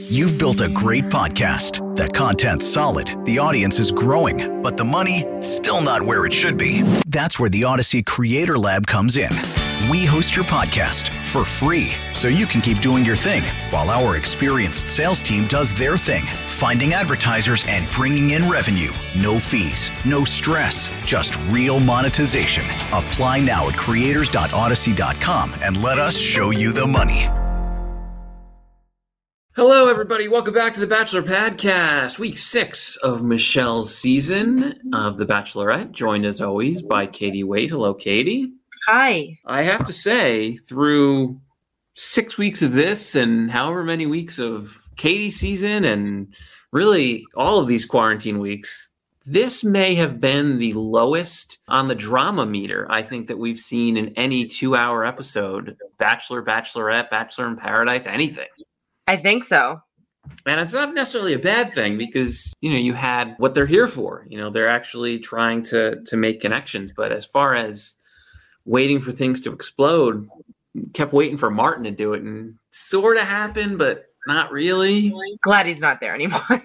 You've built a great podcast. The content's solid, the audience is growing, but the money, still not where it should be. That's where the Odyssey Creator Lab comes in. We host your podcast for free, so you can keep doing your thing, while our experienced sales team does their thing, finding advertisers and bringing in revenue. No fees, no stress, just real monetization. Apply now at creators.odyssey.com and let us show you the money. Hello, everybody. Welcome back to the Bachelor Podcast, week 6 of Michelle's season of The Bachelorette, joined as always by Katie Wade. Hello, Katie. Hi. I have to say, through 6 weeks of this and however many weeks of Katie's season and really all of these quarantine weeks, this may have been the lowest on the drama meter I think that we've seen in any 2-hour episode. Bachelor, Bachelorette, Bachelor in Paradise, anything. I think so. And it's not necessarily a bad thing because, you had what they're here for. They're actually trying to make connections. But as far as waiting for things to explode, kept waiting for Martin to do it, and sort of happened, but not really. Glad he's not there anymore.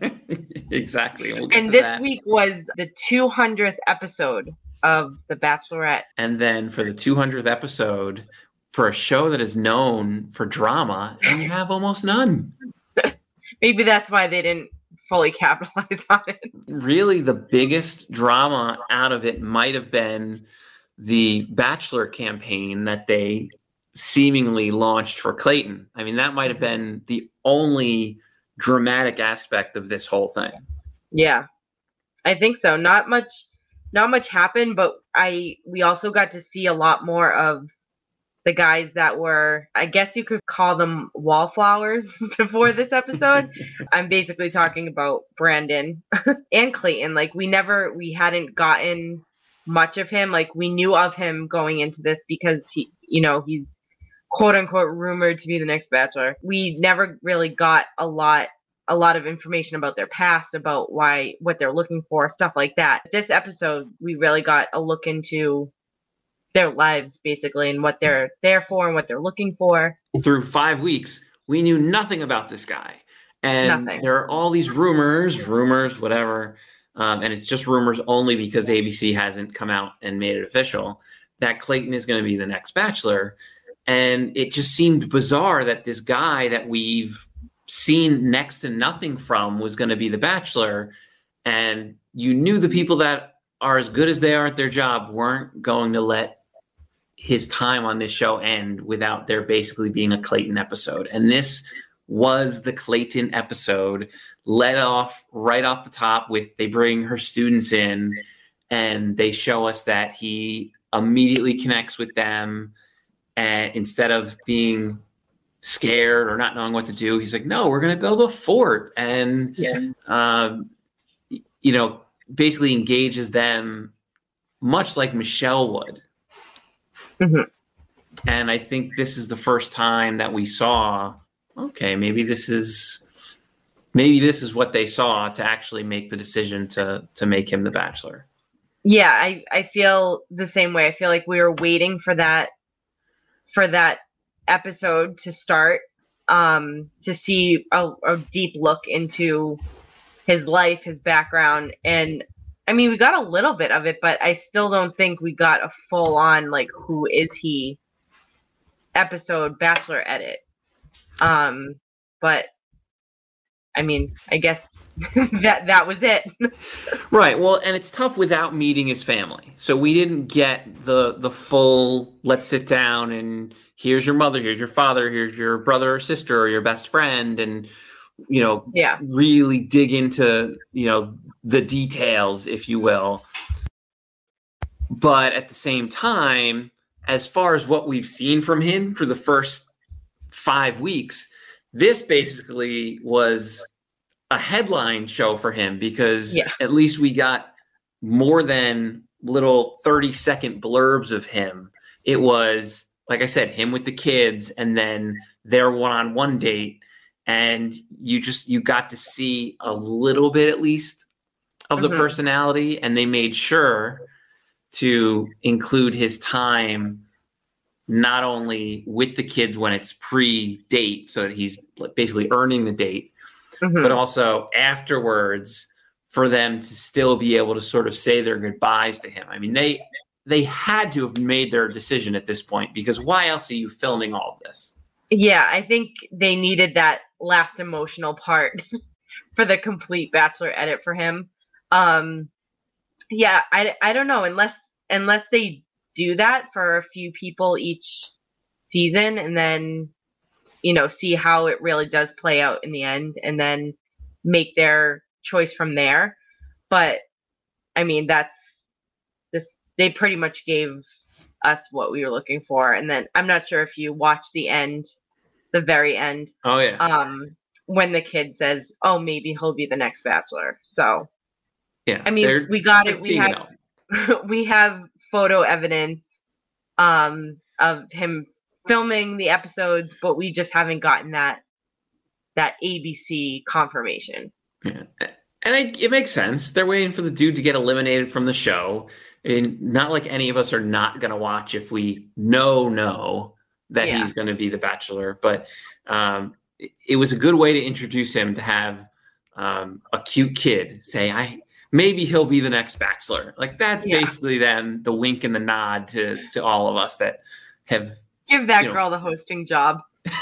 Exactly. And this week was the 200th episode of The Bachelorette. And then for the 200th episode, for a show that is known for drama, and you have almost none. Maybe that's why they didn't fully capitalize on it. Really, the biggest drama out of it might have been the Bachelor campaign that they seemingly launched for Clayton. I mean, that might have been the only dramatic aspect of this whole thing. Yeah, I think so. Not much happened, but we also got to see a lot more of the guys that were, I guess you could call them wallflowers before this episode. I'm basically talking about Brandon and Clayton. Like we hadn't gotten much of him. Like we knew of him going into this because he's quote unquote rumored to be the next Bachelor. We never really got a lot of information about their past, about what they're looking for, stuff like that. This episode, we really got a look into their lives basically and what they're there for and what they're looking for. Through 5 weeks, we knew nothing about this guy. And nothing. There are all these rumors, whatever. And it's just rumors only because ABC hasn't come out and made it official that Clayton is going to be the next Bachelor. And it just seemed bizarre that this guy that we've seen next to nothing from was going to be the Bachelor. And you knew the people that are as good as they are at their job weren't going to let his time on this show end without there basically being a Clayton episode. And this was the Clayton episode, led off right off the top with they bring her students in and they show us that he immediately connects with them. And instead of being scared or not knowing what to do, he's like, no, we're going to build a fort. And, basically engages them much like Michelle would. Mm-hmm. And I think this is the first time that we saw, okay, maybe this is what they saw to actually make the decision to make him the Bachelor. Yeah, I feel the same way. I feel like we were waiting for that episode to start, to see a deep look into his life, his background. And I mean, we got a little bit of it, but I still don't think we got a full on, like, who is he episode Bachelor edit. But I mean, I guess that was it. Right. Well, and it's tough without meeting his family. So we didn't get the full, let's sit down and here's your mother, here's your father, here's your brother or sister or your best friend. And, really dig into, the details, if you will. But at the same time, as far as what we've seen from him for the first 5 weeks, this basically was a headline show for him because at least we got more than little 30-second blurbs of him. It was, like I said, him with the kids and then their one-on-one date. And you got to see a little bit, at least, of the personality. And they made sure to include his time not only with the kids when it's pre-date, so that he's basically earning the date, but also afterwards for them to still be able to sort of say their goodbyes to him. I mean, they had to have made their decision at this point, because why else are you filming all of this? Yeah, I think they needed that last emotional part for the complete Bachelor edit for him. Yeah, I don't know, unless they do that for a few people each season, and then, you know, see how it really does play out in the end, and then make their choice from there. But I mean, they pretty much gave us what we were looking for. And then I'm not sure if you watched the very end. Oh yeah. When the kid says, "Oh, maybe he'll be the next Bachelor." So yeah, I mean, we got it. We have photo evidence of him filming the episodes, but we just haven't gotten that ABC confirmation. Yeah. And it makes sense. They're waiting for the dude to get eliminated from the show. And not like any of us are not going to watch if we know that he's going to be the Bachelor. But it was a good way to introduce him, to have a cute kid say, maybe he'll be the next Bachelor. Like, that's basically then the wink and the nod to all of us that have... Give that girl the hosting job.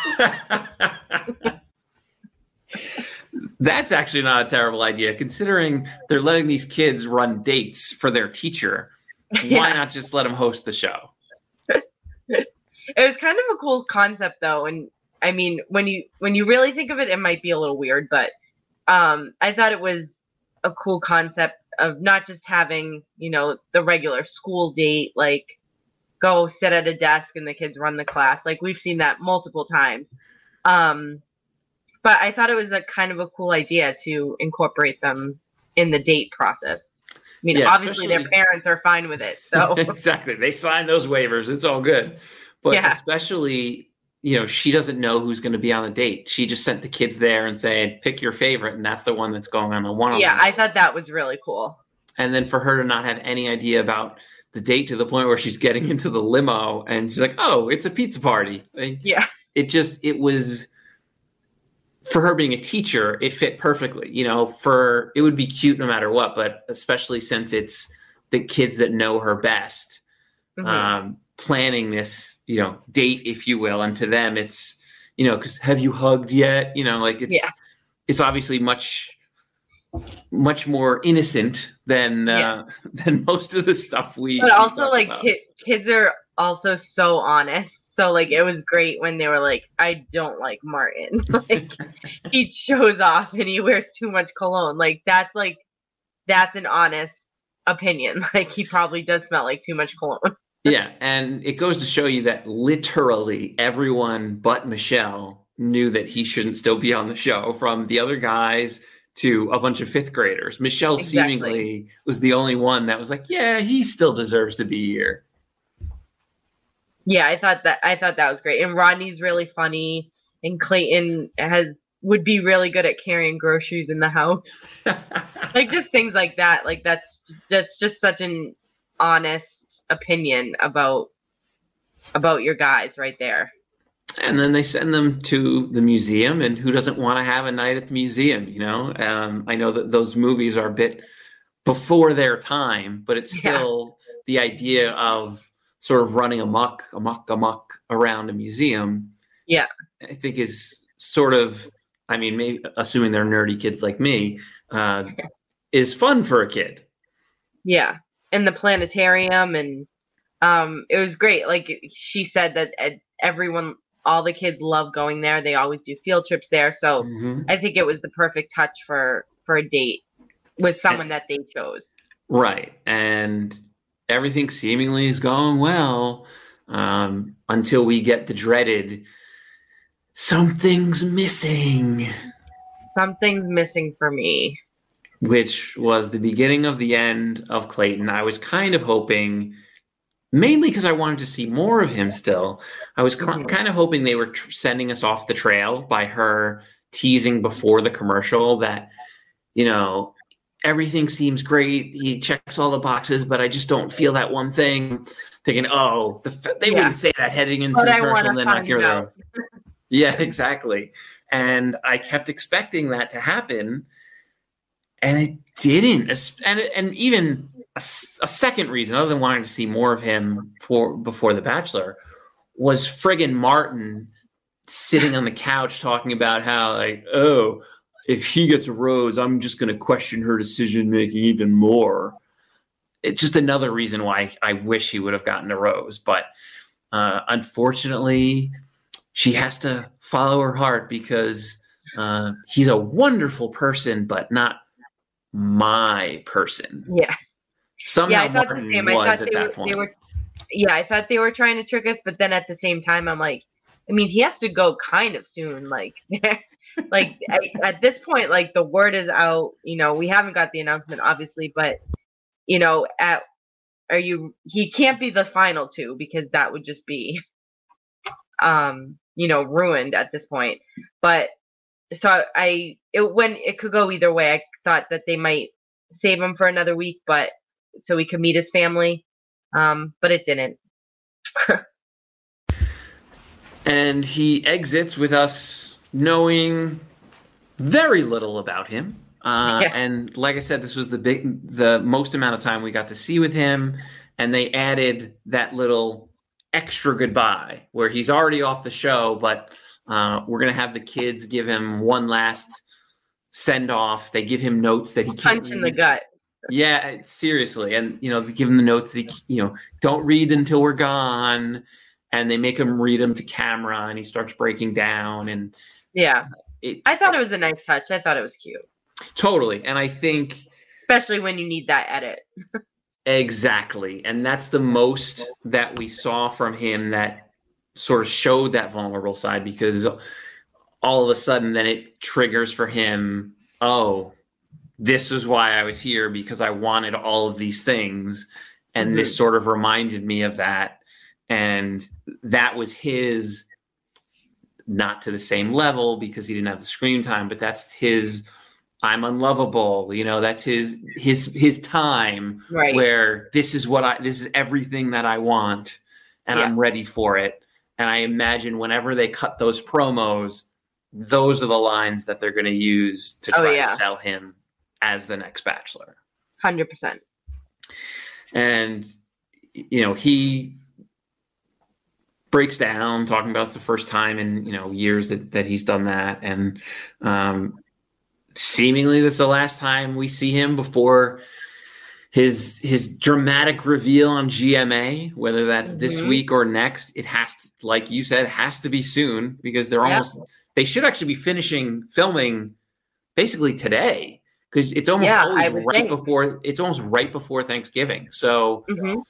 That's actually not a terrible idea, considering they're letting these kids run dates for their teacher. Why not just let them host the show? It was kind of a cool concept, though. And I mean, when you really think of it, it might be a little weird, but I thought it was a cool concept of not just having, you know, the regular school date, like go sit at a desk and the kids run the class. Like, we've seen that multiple times. But I thought it was a kind of a cool idea to incorporate them in the date process. I mean, obviously their parents are fine with it. So exactly. They signed those waivers. It's all good. But especially, you know, she doesn't know who's going to be on the date. She just sent the kids there and said, pick your favorite. And that's the one that's going on the one-on-one. Yeah, I thought that was really cool. And then for her to not have any idea about the date, to the point where she's getting into the limo and she's like, oh, it's a pizza party. Like, it was... For her being a teacher, it fit perfectly. You know, it would be cute no matter what, but especially since it's the kids that know her best, planning this, you know, date, if you will. And to them, it's, you know, because have you hugged yet? You know, like it's obviously much more innocent than most of the stuff we. But also, like, kids are also so honest. So, like, it was great when they were like, I don't like Martin. Like, he shows off and he wears too much cologne. Like, that's an honest opinion. Like, he probably does smell like too much cologne. Yeah, and it goes to show you that literally everyone but Michelle knew that he shouldn't still be on the show, from the other guys to a bunch of fifth graders. Michelle seemingly was the only one that was like, yeah, he still deserves to be here. Yeah, I thought that was great. And Rodney's really funny, and Clayton would be really good at carrying groceries in the house. Like, just things like that. Like, that's just such an honest opinion about your guys right there. And then they send them to the museum, and who doesn't want to have a night at the museum, you know? I know that those movies are a bit before their time, but it's still the idea of sort of running amok around a museum. Yeah, I think is sort of, I mean, maybe assuming they're nerdy kids like me, is fun for a kid. Yeah, and the planetarium, and it was great. Like, she said that all the kids love going there. They always do field trips there. So I think it was the perfect touch for a date with someone that they chose. Right, and everything seemingly is going well until we get the dreaded something's missing. Something's missing for me. Which was the beginning of the end of Clayton. I was kind of hoping, mainly because I wanted to see more of him still, I was kind of hoping they were sending us off the trail by her teasing before the commercial that, you know, everything seems great. He checks all the boxes, but I just don't feel that one thing. Thinking, oh, they wouldn't say that heading into the commercial and then not give the rose. Yeah, exactly. And I kept expecting that to happen, and it didn't. And even a second reason, other than wanting to see more of him before The Bachelor, was friggin' Martin sitting on the couch talking about how, like, oh, if he gets a rose, I'm just going to question her decision making even more. It's just another reason why I wish he would have gotten a rose. But unfortunately, she has to follow her heart because he's a wonderful person, but not my person. Yeah. Somehow I thought Martin was at that point. I thought they were trying to trick us, but then at the same time, I'm like, I mean, he has to go kind of soon. Like, at this point, like, the word is out. You know, we haven't got the announcement, obviously, but, you know, he can't be the final two because that would just be, you know, ruined at this point. But so when it could go either way, I thought that they might save him for another week, but so he could meet his family. But it didn't. And he exits with us knowing very little about him. And like I said, this was the most amount of time we got to see with him. And they added that little extra goodbye where he's already off the show, but we're going to have the kids give him one last send off. They give him notes that he can't punch in the gut. Yeah, seriously. And, you know, they give him the notes that don't read until we're gone. And they make him read them to camera, and he starts breaking down. And yeah, I thought it was a nice touch. I thought it was cute. Totally. And I think, especially when you need that edit. Exactly. And that's the most that we saw from him that sort of showed that vulnerable side, because all of a sudden then it triggers for him, oh, this is why I was here, because I wanted all of these things. And this sort of reminded me of that. And that was his, not to the same level because he didn't have the screen time, but that's his, I'm unlovable. You know, that's his time, right, where this is everything that I want, and I'm ready for it. And I imagine whenever they cut those promos, those are the lines that they're going to use to try to sell him as the next Bachelor. 100%. And, you know, he breaks down talking about it's the first time in, years that he's done that. And seemingly this is the last time we see him before his dramatic reveal on GMA, whether that's this week or next. It has to, like you said, has to be soon, because they should actually be finishing filming basically today, because it's almost always right before Thanksgiving. So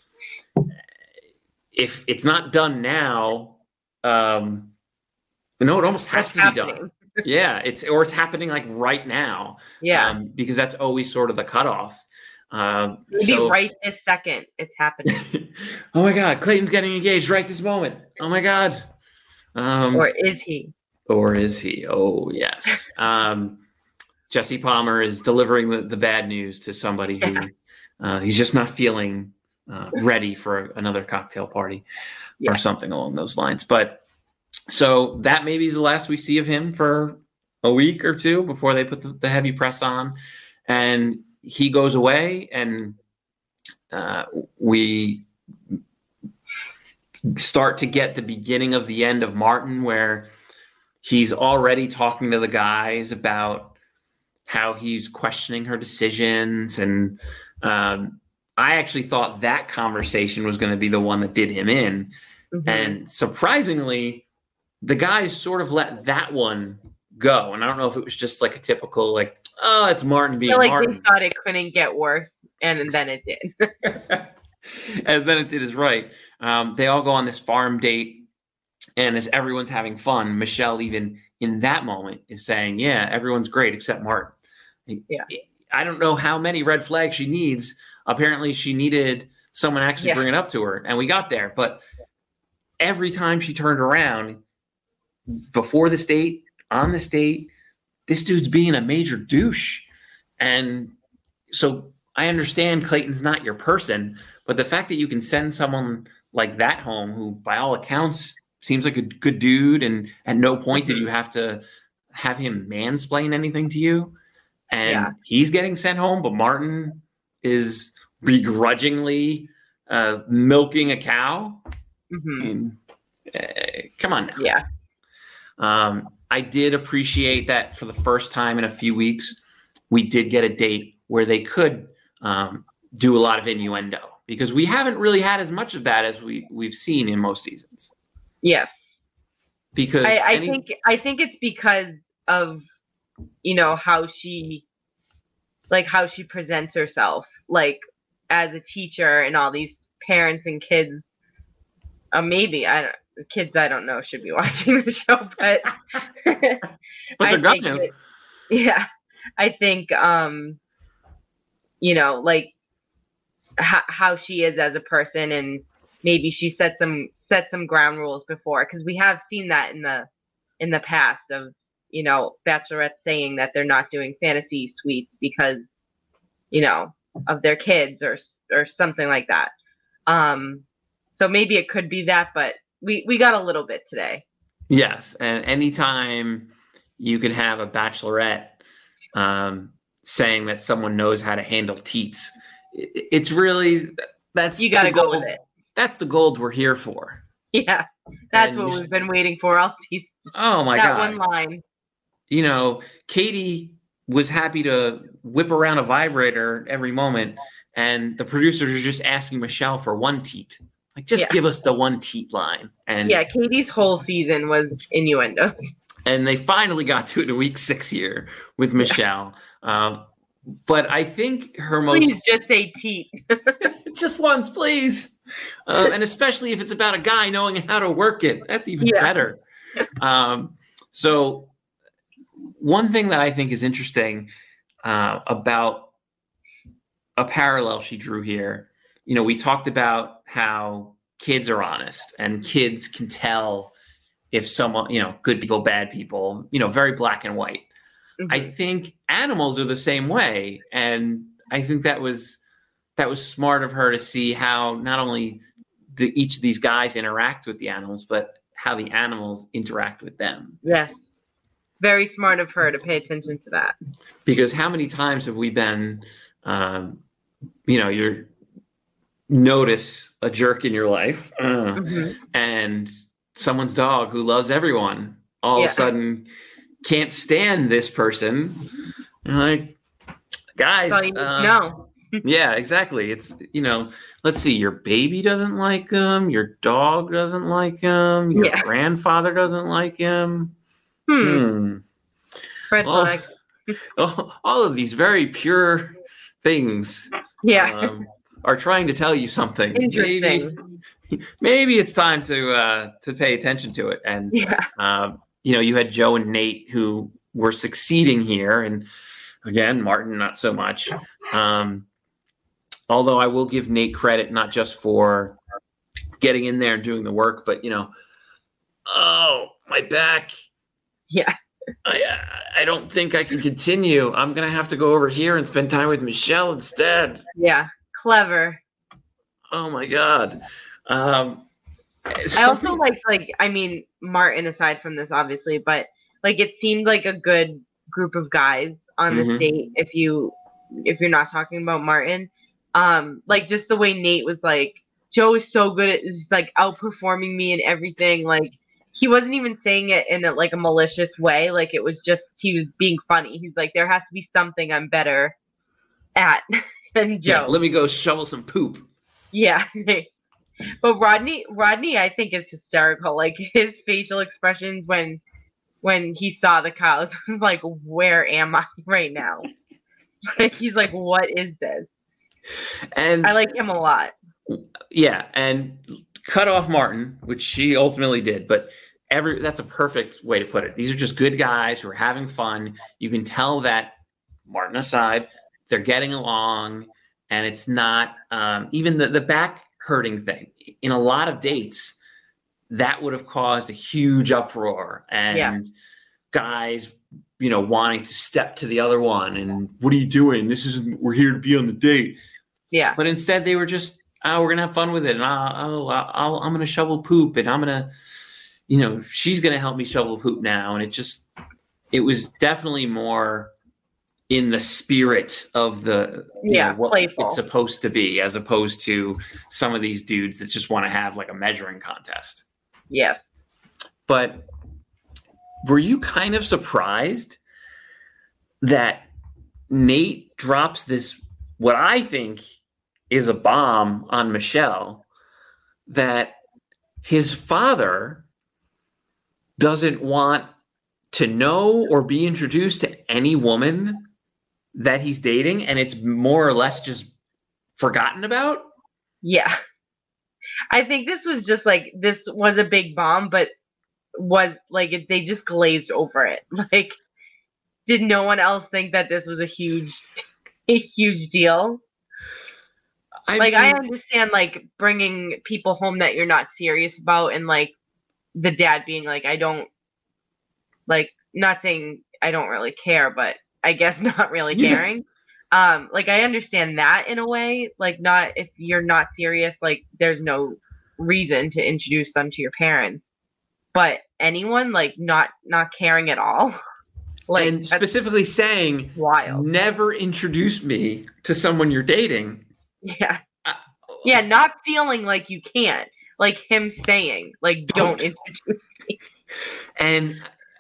if it's not done now, no, it almost has to be done. Yeah, it's happening like right now. Yeah, because that's always sort of the cutoff. Maybe right this second, it's happening. Oh my God, Clayton's getting engaged right this moment. Oh my God. Or is he? Oh yes. Jesse Palmer is delivering the bad news to somebody who he's just not feeling ready for another cocktail party or something along those lines. But so that maybe is the last we see of him for a week or two before they put the heavy press on, and he goes away, and we start to get the beginning of the end of Martin, where he's already talking to the guys about how he's questioning her decisions. And I actually thought that conversation was going to be the one that did him in. And surprisingly, the guys sort of let that one go. And I don't know if it was just like a typical, like, oh, it's Martin being Martin. They thought it couldn't get worse, and then it did. And then it did is right. They all go on this farm date, and as everyone's having fun, Michelle, even in that moment, is saying, yeah, everyone's great except Martin. Yeah. I don't know how many red flags she needs. Apparently she needed someone actually bring it up to her, and we got there. But every time she turned around, before this date, on this date, this dude's being a major douche. And So I understand Clayton's not your person, but the fact that you can send someone like that home, who by all accounts seems like a good dude, and at no point did you have to have him mansplain anything to you, and he's getting sent home, but Martin is begrudgingly milking a cow. And, come on now. Yeah. I did appreciate that for the first time in a few weeks, we did get a date where they could do a lot of innuendo, because we haven't really had as much of that as we've seen in most seasons. Yes. Because I think it's because of, how she presents herself, like as a teacher, and all these parents and kids. Maybe kids I don't know should be watching the show, but but they're gonna. Yeah, I think like how she is as a person, and maybe she set some ground rules before, because we have seen that in the past of bachelorettes saying that they're not doing fantasy suites because of their kids or something like that. So maybe it could be that, but we got a little bit today. Yes, and anytime you can have a bachelorette saying that someone knows how to handle teats, it's really you got to go with it. That's the gold we're here for. Yeah, that's what we've been waiting for all season. Oh my God! That one line. Katie was happy to whip around a vibrator every moment, and the producers are just asking Michelle for one teat. Like, just give us the one teat line. And Katie's whole season was innuendo. And they finally got to it in week 6 here with Michelle. But I think her most... Please just say teat. Just once, please. And especially if it's about a guy knowing how to work it. That's even better. So one thing that I think is interesting about a parallel she drew here, we talked about how kids are honest and kids can tell if someone, good people, bad people, very black and white. Mm-hmm. I think animals are the same way. And I think that was smart of her to see how not only each of these guys interact with the animals, but how the animals interact with them. Yes. Very smart of her to pay attention to that. Because how many times have we been, you're notice a jerk in your life and someone's dog who loves everyone all of a sudden can't stand this person. You're like, guys, no. Yeah, exactly. It's, let's see, your baby doesn't like him, your dog doesn't like him, your grandfather doesn't like him. Red flag. All of these very pure things are trying to tell you something. Interesting. Maybe it's time to pay attention to it. And you had Joe and Nate who were succeeding here, and again, Martin not so much. Although I will give Nate credit not just for getting in there and doing the work, but oh, my back. Yeah. I don't think I can continue. I'm gonna have to go over here and spend time with Michelle instead. Yeah. Clever. Oh my God. I also Martin aside from this, obviously, but it seemed like a good group of guys on this date. If you're not talking about Martin, just the way Nate was like, Joe is so good at outperforming me and everything. He wasn't even saying it in a malicious way. It was just, he was being funny. He's like, there has to be something I'm better at than Joe. Yeah, let me go shovel some poop. Yeah. But Rodney, I think is hysterical. His facial expressions when he saw the cows was like, where am I right now? He's like, what is this? And I like him a lot. Yeah. And cut off Martin, which she ultimately did, but that's a perfect way to put it. These are just good guys who are having fun. You can tell that, Martin aside, they're getting along, and it's not even the back hurting thing. In a lot of dates, that would have caused a huge uproar, and guys wanting to step to the other one and what are you doing? We're here to be on the date. Yeah. But instead they were just, we're going to have fun with it. And I'm going to shovel poop and I'm going to, she's going to help me shovel poop now. And it was definitely more in the spirit of what playful. It's supposed to be, as opposed to some of these dudes that just want to have like a measuring contest. Yes. But were you kind of surprised that Nate drops this, what I think is a bomb on Michelle, that his father doesn't want to know or be introduced to any woman that he's dating, and it's more or less just forgotten about? Yeah. I think this was just like, this was a big bomb, but was like, they just glazed over it. Like, did no one else think that this was a huge deal? I understand like bringing people home that you're not serious about, and like the dad being like, I don't, like, not saying I don't really care, but I guess not really caring. Like, I understand that in a way, like, not, if you're not serious, like, there's no reason to introduce them to your parents, but anyone like not caring at all, like, and specifically saying, wild, never introduce me to someone you're dating. Yeah, not feeling like you can't, like him saying, like, don't introduce me. And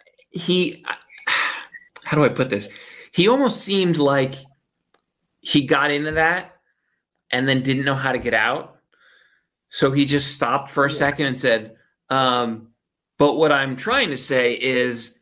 how do I put this? He almost seemed like he got into that and then didn't know how to get out. So he just stopped for a second and said, but what I'm trying to say is,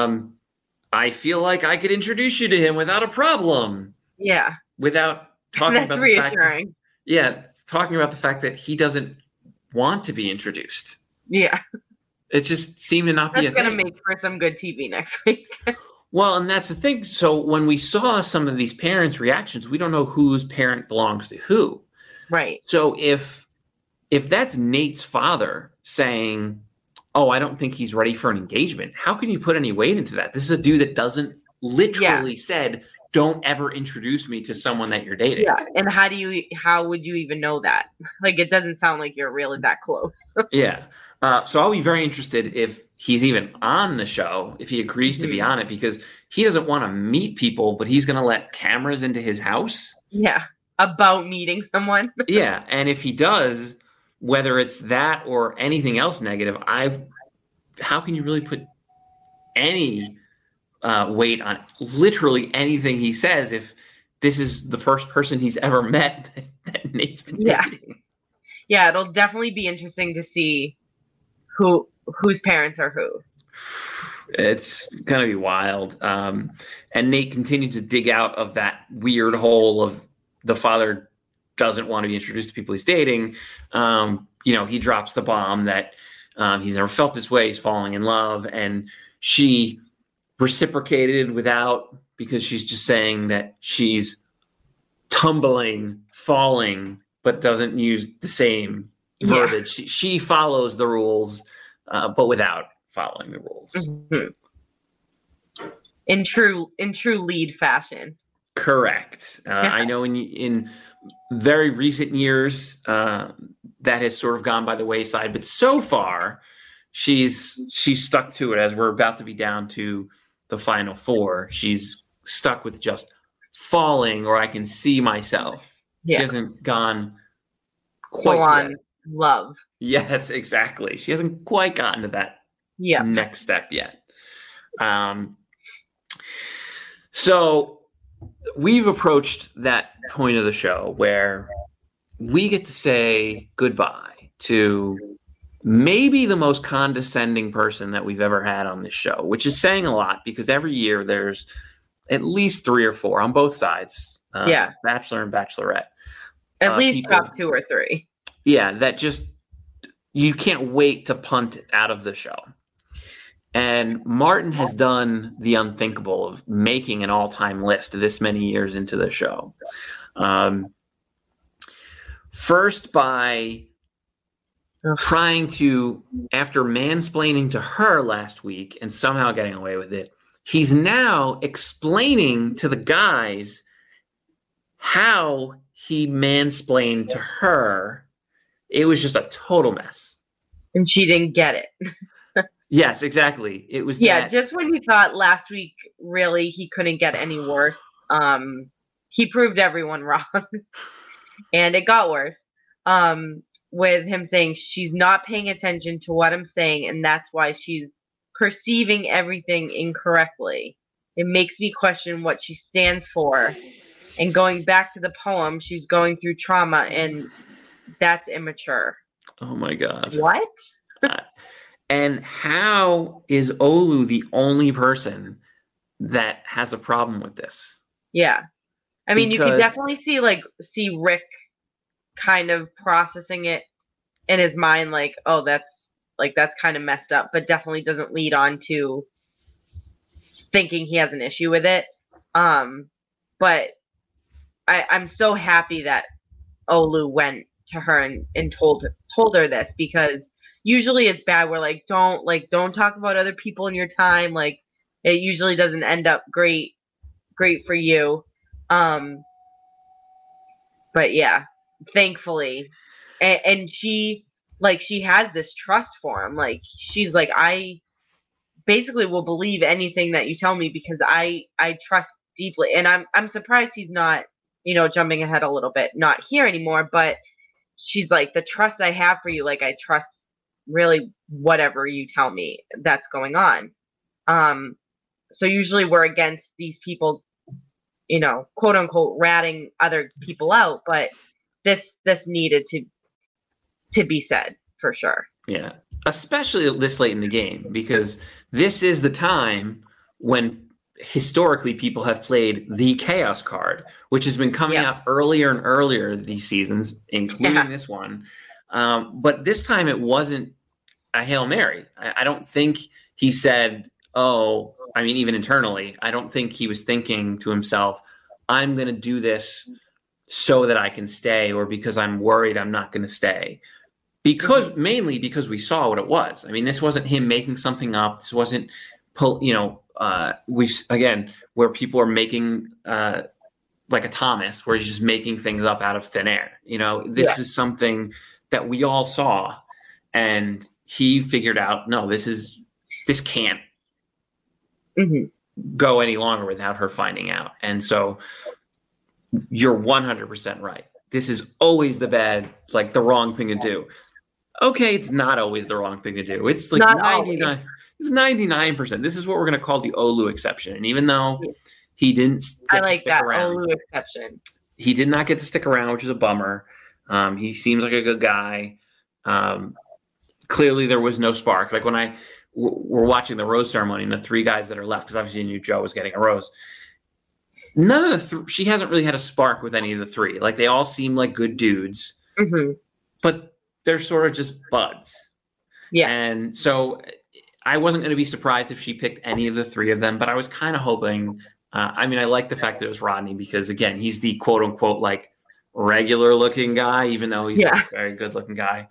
I feel like I could introduce you to him without a problem. Yeah. Without talking about reassuring. Talking about the fact that he doesn't want to be introduced. Yeah. It just seemed to not be a thing. That's going to make for some good TV next week. Well, and that's the thing. So when we saw some of these parents' reactions, we don't know whose parent belongs to who. Right. So if that's Nate's father saying, oh, I don't think he's ready for an engagement, how can you put any weight into that? This is a dude that doesn't literally said, don't ever introduce me to someone that you're dating. Yeah. And how would you even know that? Like, it doesn't sound like you're really that close. Yeah. So I'll be very interested if he's even on the show, if he agrees to be on it, because he doesn't want to meet people, but he's going to let cameras into his house. Yeah. About meeting someone. Yeah. And if he does, whether it's that or anything else negative, how can you really put any weight on literally anything he says if this is the first person he's ever met that Nate's been dating? Yeah, it'll definitely be interesting to see whose parents are who. It's gonna be wild. And Nate continued to dig out of that weird hole of the father doesn't want to be introduced to people he's dating. He drops the bomb that he's never felt this way. He's falling in love, and she reciprocated without, because she's just saying that she's tumbling, falling, but doesn't use the same verbiage. Yeah. She follows the rules, but without following the rules. Mm-hmm. In true lead fashion. Correct. I know in very recent years that has sort of gone by the wayside, but so far she's stuck to it. As we're about to be down to the final four, she's stuck with just falling, or I can see myself. Yeah. She hasn't gone quite on love. Yes, exactly. She hasn't quite gotten to that next step yet. So we've approached that point of the show where we get to say goodbye to maybe the most condescending person that we've ever had on this show, which is saying a lot, because every year there's at least 3 or 4 on both sides. Bachelor and Bachelorette. At least top 2 or 3. Yeah, that just, you can't wait to punt it out of the show. And Martin has done the unthinkable of making an all-time list this many years into the show. First by trying to, after mansplaining to her last week and somehow getting away with it, he's now explaining to the guys how he mansplained to her. It was just a total mess. And she didn't get it. Yes, exactly. It was just when you thought last week really he couldn't get any worse, he proved everyone wrong. And it got worse. With him saying she's not paying attention to what I'm saying, and that's why she's perceiving everything incorrectly. It makes me question what she stands for. And going back to the poem, she's going through trauma, and that's immature. Oh my God. What? And how is Olu the only person that has a problem with this? Yeah. I mean, you can definitely see Rick kind of processing it in his mind, like, oh, that's kind of messed up, but definitely doesn't lead on to thinking he has an issue with it. But I'm so happy that Olu went to her and told her this, because usually it's bad. We're like, don't talk about other people in your time. Like, it usually doesn't end up great for you. But yeah, thankfully, and she has this trust for him. Like, she's like, I basically will believe anything that you tell me because I trust deeply. And I'm surprised he's not, jumping ahead a little bit, not here anymore. But she's like, the trust I have for you, like, I trust really whatever you tell me that's going on. So usually we're against these people, quote unquote, ratting other people out, but this needed to be said for sure. Yeah, especially this late in the game, because this is the time when historically people have played the chaos card, which has been coming out earlier and earlier these seasons, including this one. But this time it wasn't a Hail Mary. I don't think he said, even internally, I don't think he was thinking to himself, I'm going to do this so that I can stay, or because I'm worried I'm not going to stay. Mainly because we saw what it was. I mean, this wasn't him making something up. This wasn't, where people are making, like a Thomas, where he's just making things up out of thin air. This is something that we all saw, and he figured out, no, this can't go any longer without her finding out. And so you're 100% right. This is always the wrong thing to do. Okay, it's not always the wrong thing to do. It's like 99. It's 99%. This is what we're going to call the Olu exception. And even though he didn't get to stick around, Olu exception. He did not get to stick around, which is a bummer. He seems like a good guy. Clearly, there was no spark. Like when we're watching the rose ceremony, and the three guys that are left, because obviously you knew Joe was getting a rose. None of she hasn't really had a spark with any of the three. Like, they all seem like good dudes, but they're sort of just buds. Yeah. And so I wasn't going to be surprised if she picked any of the three of them, but I was kind of hoping. I like the fact that it was Rodney, because again, he's the quote unquote like regular looking guy, even though he's a very good looking guy.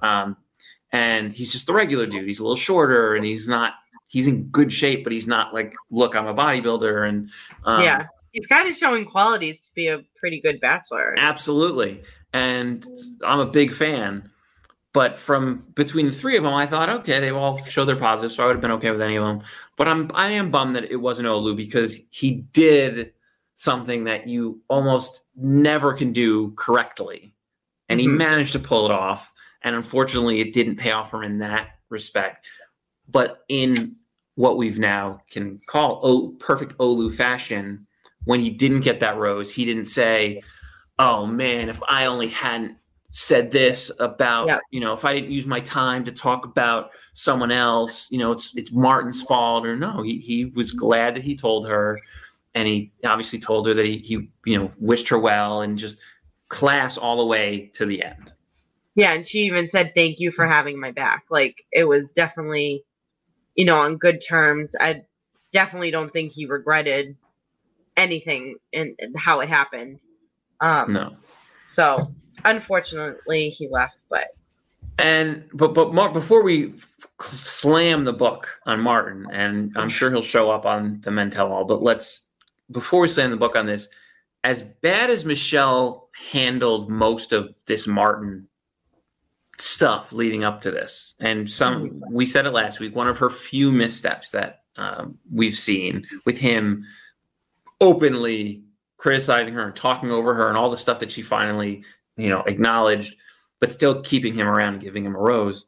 And he's just the regular dude. He's a little shorter, and he's in good shape, but he's not like, look, I'm a bodybuilder. And he's kind of showing qualities to be a pretty good bachelor. Absolutely. And I'm a big fan. But from between the three of them, I thought, okay, they all show their positives, so I would have been okay with any of them. But I am bummed that it wasn't Olu, because he did something that you almost never can do correctly. And he managed to pull it off. And unfortunately, it didn't pay off for him in that respect. But in what we've now can call perfect Olu fashion, when he didn't get that rose, he didn't say, oh, man, if I only hadn't said this about, if I didn't use my time to talk about someone else, it's Martin's fault. Or no, he was glad that he told her, and he obviously told her that he wished her well, and just class all the way to the end. Yeah. And she even said, thank you for having my back. Like, it was definitely, on good terms. I definitely don't think he regretted anything in how it happened. No. So unfortunately, he left, but But Mark, before we slam the book on Martin, and I'm sure he'll show up on the Men Tell All, but before we slam the book on this, as bad as Michelle handled most of this Martin stuff leading up to this, and we said it last week, one of her few missteps that we've seen with him openly criticizing her and talking over her and all the stuff that she finally, acknowledged, but still keeping him around and giving him a rose.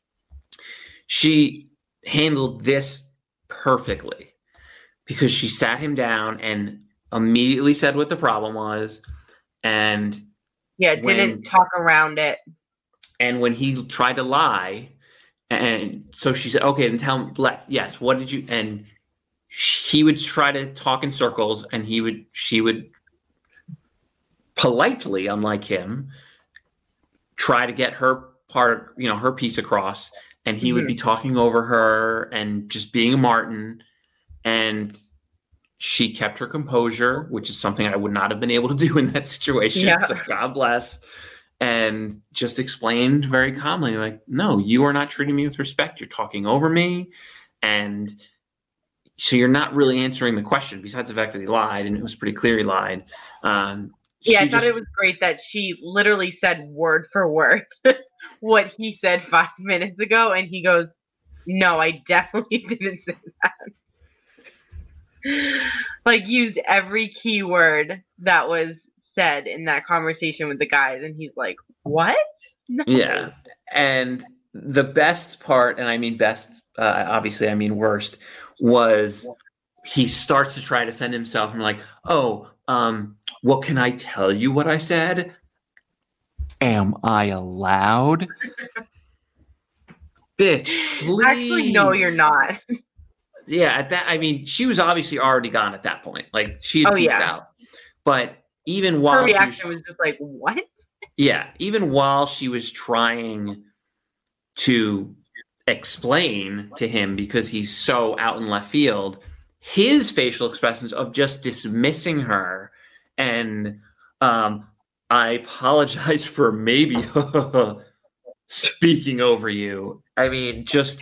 She handled this perfectly because she sat him down and immediately said what the problem was. And didn't talk around it. And when he tried to lie, and so she said, okay, then tell him, yes, what did you, and he would try to talk in circles, and she would politely, unlike him, try to get her part, her piece across, and he would be talking over her and just being a Martin, and she kept her composure, which is something I would not have been able to do in that situation. Yeah. So God bless. And just explained very calmly, like, no, you are not treating me with respect. You're talking over me. And so you're not really answering the question, besides the fact that he lied, and it was pretty clear he lied. I thought it was great that she literally said word for word what he said 5 minutes ago, and he goes, no, I definitely didn't say that. Like, used every key word that was said in that conversation with the guys, and he's like, what? No. Yeah. And the best part, and I mean best, obviously I mean worst, was he starts to try to defend himself and like, well, can I tell you what I said? Am I allowed? Bitch, please. Actually, no, you're not. Yeah, at that, I mean, she was obviously already gone at that point. Like, she had pieced out. But even while her reaction was just like, what? Yeah, even while she was trying to explain to him, because he's so out in left field, his facial expressions of just dismissing her and I apologize for maybe speaking over you. I mean, just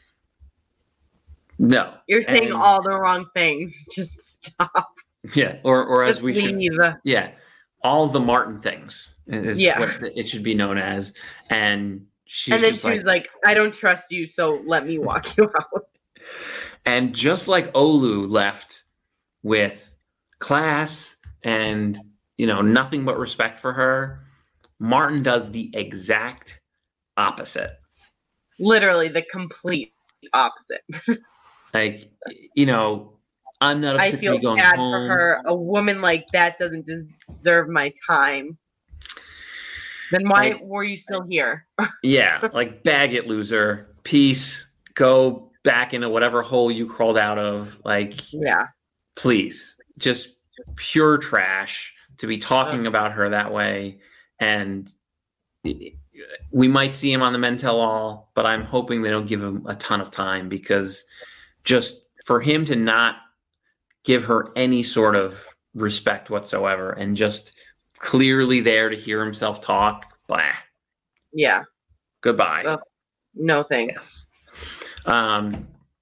no. You're saying all the wrong things. Just stop. Yeah, or as we leave. should. Yeah, all the Martin things is what it should be known as. And she was like, I don't trust you, so let me walk you out. And just like Olu left with class and, nothing but respect for her, Martin does the exact opposite. Literally the complete opposite. Like, I'm not upset to be going bad home. For her. A woman like that doesn't deserve my time. Then why were you still here? Yeah, like, bag it, loser. Peace. Go back into whatever hole you crawled out of. Like, please. Just pure trash to be talking about her that way. And we might see him on the Men Tell All, but I'm hoping they don't give him a ton of time, because just for him to not give her any sort of respect whatsoever and just clearly there to hear himself talk, blah. Yeah. Goodbye. No thanks. Yes.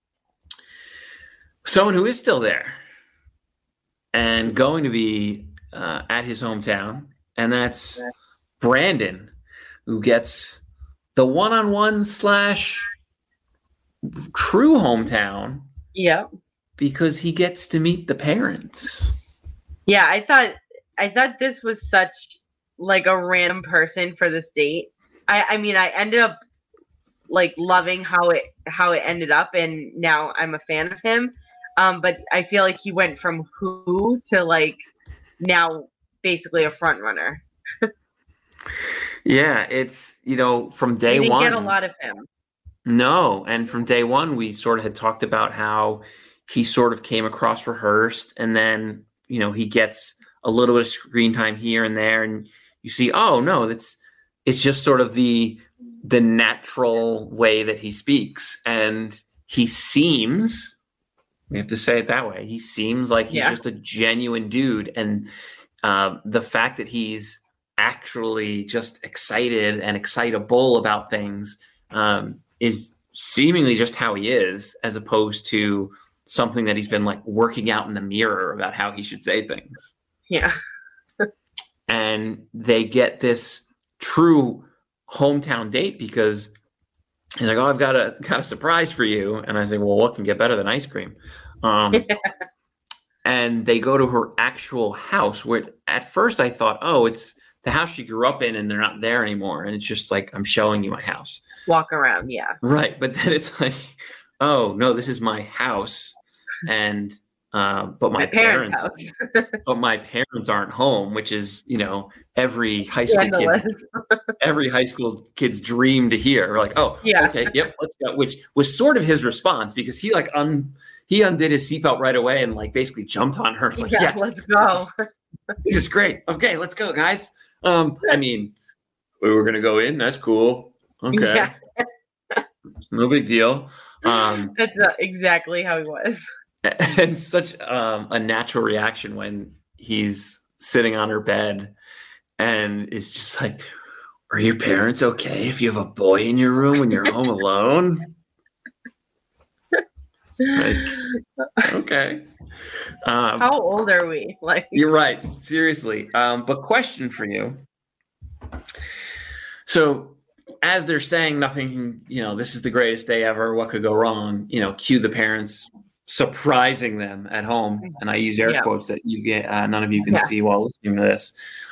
Someone who is still there and going to be at his hometown, and that's Brandon, who gets the one-on-one / true hometown. Yep. Because he gets to meet the parents. Yeah, I thought this was such like a random person for this date. I mean, I ended up like loving how it ended up, and now I'm a fan of him. But I feel like he went from who to like now basically a front runner. Yeah, it's from day one. We didn't get a lot of him. No, and from day one we sort of had talked about how he sort of came across rehearsed, and then he gets a little bit of screen time here and there, and you see, oh no, it's just sort of the natural way that he speaks, and he seems, we have to say it that way, he seems like he's just a genuine dude, and the fact that he's actually just excited and excitable about things is seemingly just how he is, as opposed to something that he's been like working out in the mirror about how he should say things. Yeah. And they get this true hometown date because he's like, "Oh, I've got a surprise for you." And I say, "Well, what can get better than ice cream?" And they go to her actual house, where at first I thought, "Oh, it's the house she grew up in and they're not there anymore." And it's just like, "I'm showing you my house." Walk around. Yeah. Right. But then it's like, "Oh no, this is my house." And, but my parents but my parents aren't home, which is, every high school kid's dream to hear. We're like, "Oh, yeah. Okay. Yep. Let's go." Which was sort of his response, because he like, he undid his seatbelt right away and like basically jumped on her. Like, "Yes, let's go. This is great. Okay, let's go, guys." I mean, we were gonna go in. That's cool. Okay, yeah. No big deal. That's exactly how he was. And such a natural reaction when he's sitting on her bed and is just like, "Are your parents okay if you have a boy in your room when you're home alone?" Like, okay. How old are we? Like, you're right. Seriously. But question for you. So as they're saying nothing, this is the greatest day ever, what could go wrong? Cue the parents surprising them at home. And I use air quotes that you get, none of you can see while listening to this.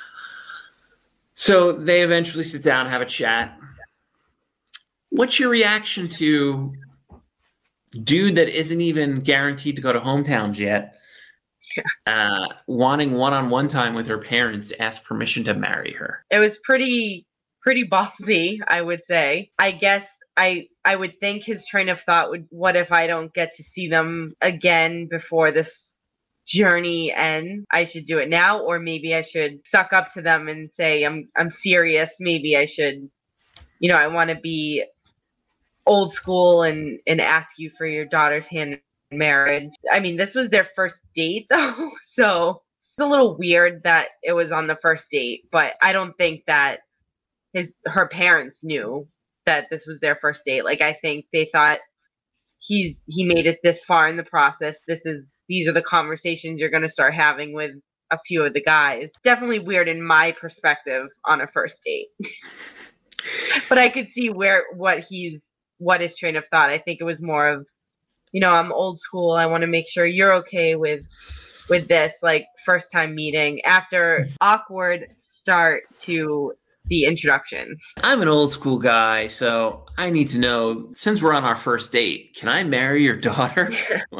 So they eventually sit down, have a chat. What's your reaction to dude that isn't even guaranteed to go to hometowns yet, wanting one-on-one time with her parents to ask permission to marry her? It was pretty ballsy, I would say. I guess I would think his train of thought would, what if I don't get to see them again before this journey ends? I should do it now, or maybe I should suck up to them and say I'm serious. Maybe I should, I want to be old school and ask you for your daughter's hand in marriage. I mean, this was their first date though, so it's a little weird that it was on the first date, but I don't think that her parents knew that this was their first date. Like, I think they thought he made it this far in the process. These are the conversations you're going to start having with a few of the guys. Definitely weird in my perspective on a first date. But I could see what his train of thought. I think it was more of, I'm old school. I want to make sure you're okay with this, like, first time meeting after awkward start to the introductions. I'm an old school guy, so I need to know, since we're on our first date, can I marry your daughter?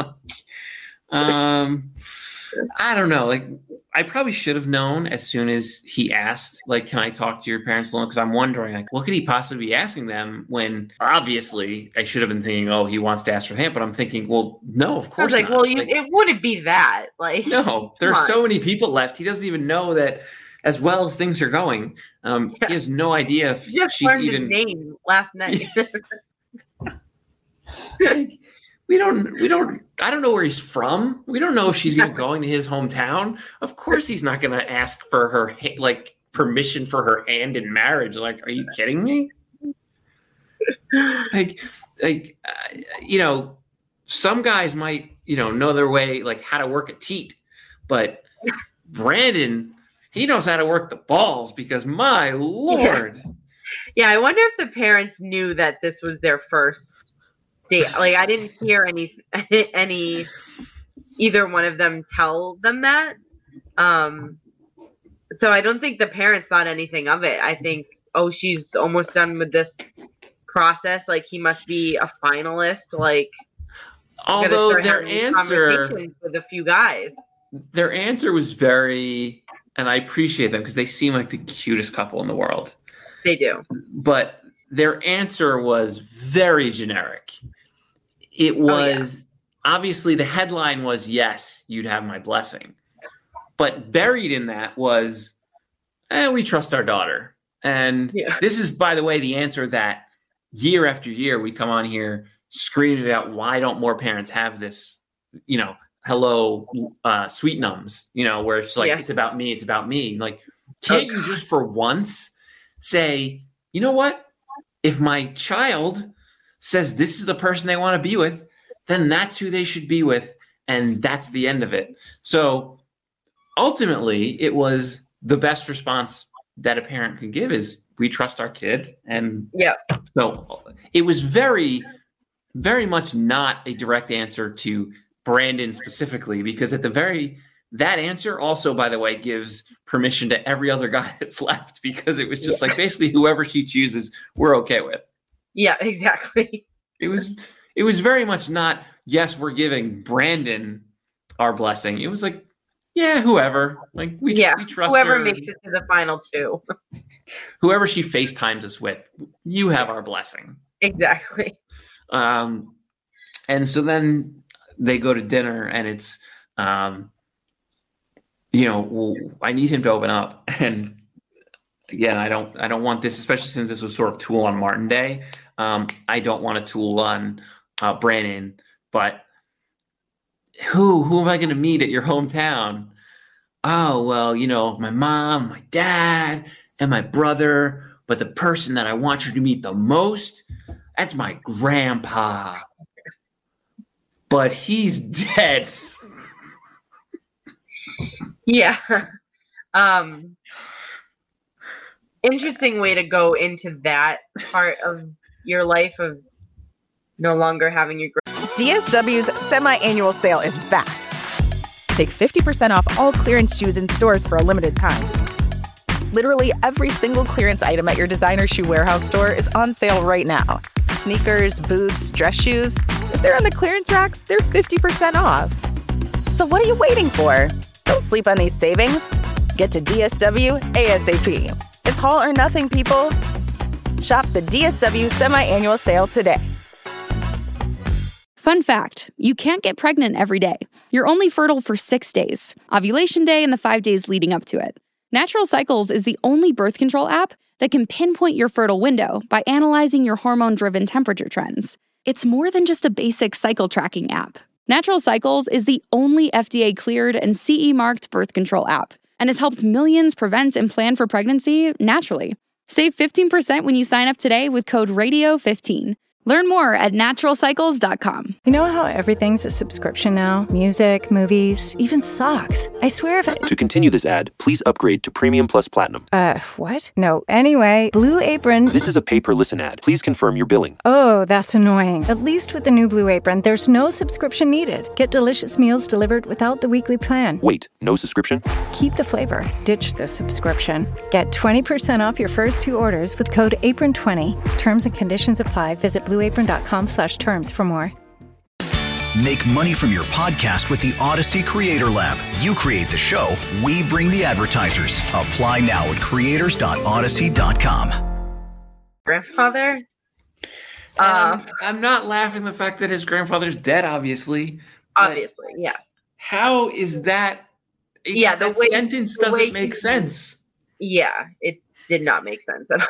I don't know. Like, I probably should have known as soon as he asked, like, "Can I talk to your parents alone?" Because I'm wondering, like, what could he possibly be asking them when obviously I should have been thinking, "Oh, he wants to ask for hand." But I'm thinking, well, no, of course not. Well, it wouldn't be that. Like, no, there's so many people left. He doesn't even know that. As well as things are going, he has no idea if she's even his name last night. Like, we don't. I don't know where he's from. We don't know if she's even going to his hometown. Of course, he's not going to ask for her permission for her hand in marriage. Like, are you kidding me? Some guys might know their way, like how to work a teat, but Brandon, he knows how to work the balls, because my Lord. Yeah, I wonder if the parents knew that this was their first date. Like, I didn't hear any either one of them tell them that. So I don't think the parents thought anything of it. I think, oh, she's almost done with this process. Like, he must be a finalist. Like, although their answer with a few guys, their answer was very, and I appreciate them because they seem like the cutest couple in the world. They do. But their answer was very generic. It was obviously the headline was, "Yes, you'd have my blessing." But buried in that was, "We trust our daughter." And this is, by the way, the answer that year after year we come on here screaming about, why don't more parents have this, hello, sweet nums, where it's like, it's about me. Like, Can't you just for once say, you know what? If my child says this is the person they want to be with, then that's who they should be with. And that's the end of it. So ultimately, it was the best response that a parent can give is we trust our kid. And so it was very, very much not a direct answer to Brandon specifically, because that answer also, by the way, gives permission to every other guy that's left, because it was just like basically whoever she chooses, we're okay with. Yeah, exactly. It was very much not, yes, we're giving Brandon our blessing. It was like, yeah, whoever. Like we trust whoever her. makes it to the final two. Whoever she FaceTimes us with, you have our blessing. Exactly. And so then they go to dinner, and it's I need him to open up. And again, I don't want this, especially since this was sort of Tool on Martin Day. I don't want a Tool on Brandon, but who am I going to meet at your hometown? Oh, well, my mom, my dad, and my brother. But the person that I want you to meet the most, that's my grandpa. But he's dead. Yeah. Interesting way to go into that part of your life of no longer having your DSW's semi-annual sale is back. Take 50% off all clearance shoes in stores for a limited time. Literally every single clearance item at your designer shoe warehouse store is on sale right now. Sneakers, boots, dress shoes. If they're on the clearance racks, they're 50% off. So what are you waiting for? Don't sleep on these savings. Get to DSW ASAP. It's all or nothing, people. Shop the DSW semi-annual sale today. Fun fact, you can't get pregnant every day. You're only fertile for 6 days, ovulation day and the 5 days leading up to it. Natural Cycles is the only birth control app that can pinpoint your fertile window by analyzing your hormone-driven temperature trends. It's more than just a basic cycle tracking app. Natural Cycles is the only FDA-cleared and CE-marked birth control app and has helped millions prevent and plan for pregnancy naturally. Save 15% when you sign up today with code RADIO15. Learn more at naturalcycles.com. You know how everything's a subscription now? Music, movies, even socks. I swear if To continue this ad, please upgrade to Premium Plus Platinum. What? No, anyway, Blue Apron... This is a pay-per-listen ad. Please confirm your billing. Oh, that's annoying. At least with the new Blue Apron, there's no subscription needed. Get delicious meals delivered without the weekly plan. Wait, no subscription? Keep the flavor. Ditch the subscription. Get 20% off your first 2 orders with code APRON20. Terms and conditions apply. Visit blueapron.com/terms for more. Make money from your podcast with the Odyssey Creator Lab. You create the show, we bring the advertisers. Apply now at creators.odyssey.com. grandfather. I'm not laughing the fact that his grandfather's dead, obviously. Obviously, yeah. How is that? That sentence doesn't make sense. Yeah, it did not make sense at all.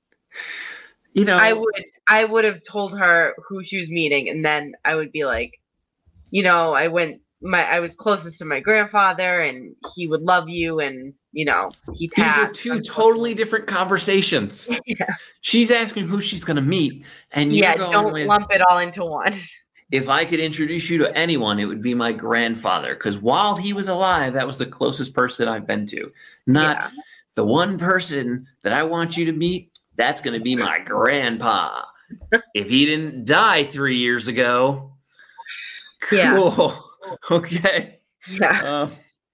I would have told her who she was meeting, and then I would be like, I was closest to my grandfather, and he would love you, and he passed. These are 2 totally different conversations. Yeah. She's asking who she's going to meet, and you're going don't with, lump it all into one. If I could introduce you to anyone, it would be my grandfather, because while he was alive, that was the closest person I've been to. Not the one person that I want you to meet. That's going to be my grandpa. If he didn't die 3 years ago. Cool. Yeah. Okay. Yeah.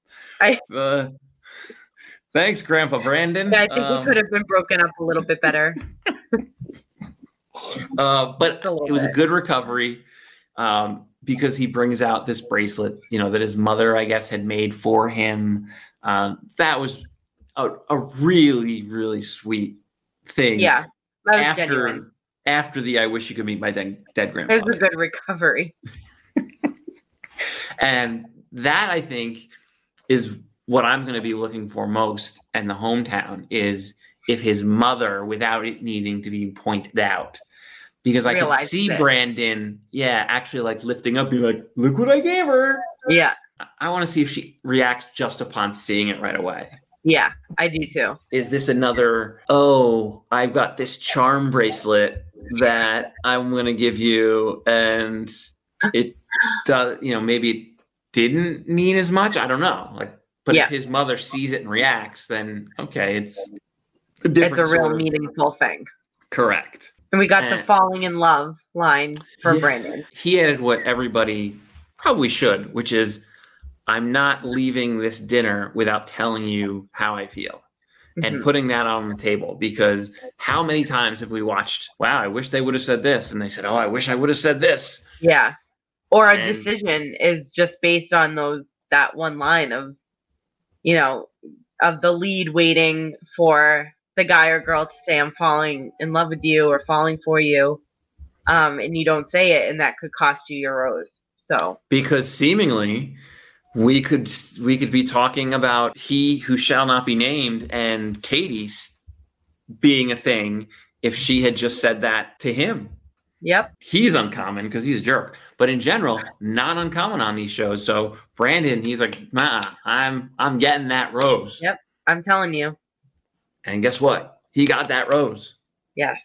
Thanks, Grandpa Brandon. Yeah, I think it could have been broken up a little bit better. But it was a good recovery because he brings out this bracelet, that his mother, I guess, had made for him. That was a really, really sweet thing. Yeah, that was genuine. After the I wish you could meet my dead grandfather. It was a good recovery. And that, I think, is what I'm going to be looking for most in the hometown, is if his mother, without it needing to be pointed out. Because I could see Brandon, actually like lifting up, being like, look what I gave her. Yeah. I want to see if she reacts just upon seeing it right away. Yeah, I do too. Is this another, oh, I've got this charm bracelet that I'm going to give you, and it does, maybe it didn't mean as much. I don't know. But if his mother sees it and reacts, then okay, it's a different It's a real sort of- meaningful thing. Correct. And we got the falling in love line for Brandon. He added what everybody probably should, which is, I'm not leaving this dinner without telling you how I feel. And putting that on the table, because how many times have we watched, wow, I wish they would have said this. And they said, oh, I wish I would have said this. Yeah. Or a decision is just based on that one line of, of the lead waiting for the guy or girl to say, I'm falling in love with you or falling for you. And you don't say it, and that could cost you your rose. So because seemingly we could be talking about He Who Shall Not Be Named and Katie's being a thing if she had just said that to him. Yep. He's uncommon because he's a jerk, but in general, not uncommon on these shows. So Brandon, he's like, nah, I'm getting that rose. Yep. I'm telling you. And guess what? He got that rose. Yes.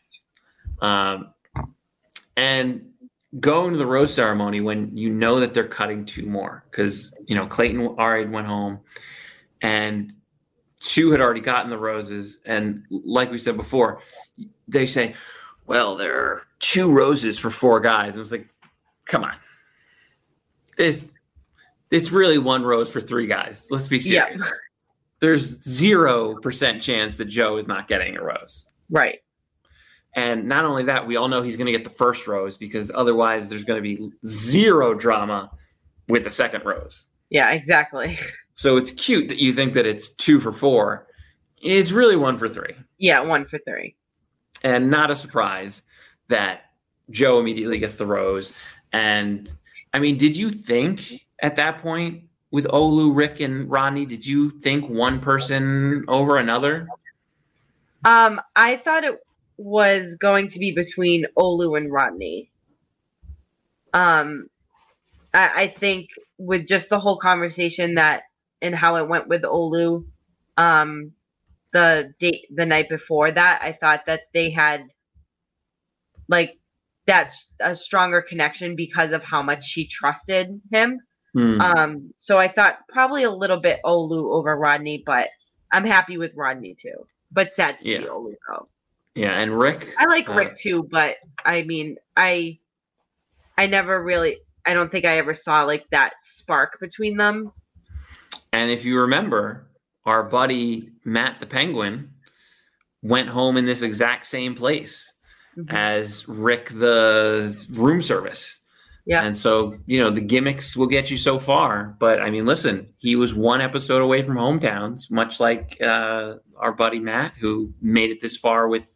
And going to the rose ceremony when you know that they're cutting 2 more, because Clayton already went home and 2 had already gotten the roses, and like we said before, they say, well, there are 2 roses for 4 guys. And it was like, come on, it's really 1 rose for 3 guys. Let's be serious. Yeah. There's 0% chance that Joe is not getting a rose. Right. And not only that, we all know he's going to get the first rose, because otherwise there's going to be 0 drama with the second rose. Yeah, exactly. So it's cute that you think that it's 2 for 4. It's really 1 for 3. Yeah, 1 for 3. And not a surprise that Joe immediately gets the rose. And I mean, did you think at that point with Olu, Rick, and Rodney, did you think one person over another? I thought it was going to be between Olu and Rodney. I think with just the whole conversation and how it went with Olu, the night before that, I thought that they had that's a stronger connection because of how much she trusted him. So I thought probably a little bit Olu over Rodney, but I'm happy with Rodney too. But sad to see Olu go. Yeah, and Rick. I like Rick too, but I mean, I don't think I ever saw that spark between them. And if you remember, our buddy Matt the Penguin went home in this exact same place as Rick the room service. Yeah. And so, the gimmicks will get you so far. But I mean, listen, he was 1 episode away from hometowns, much like our buddy Matt, who made it this far with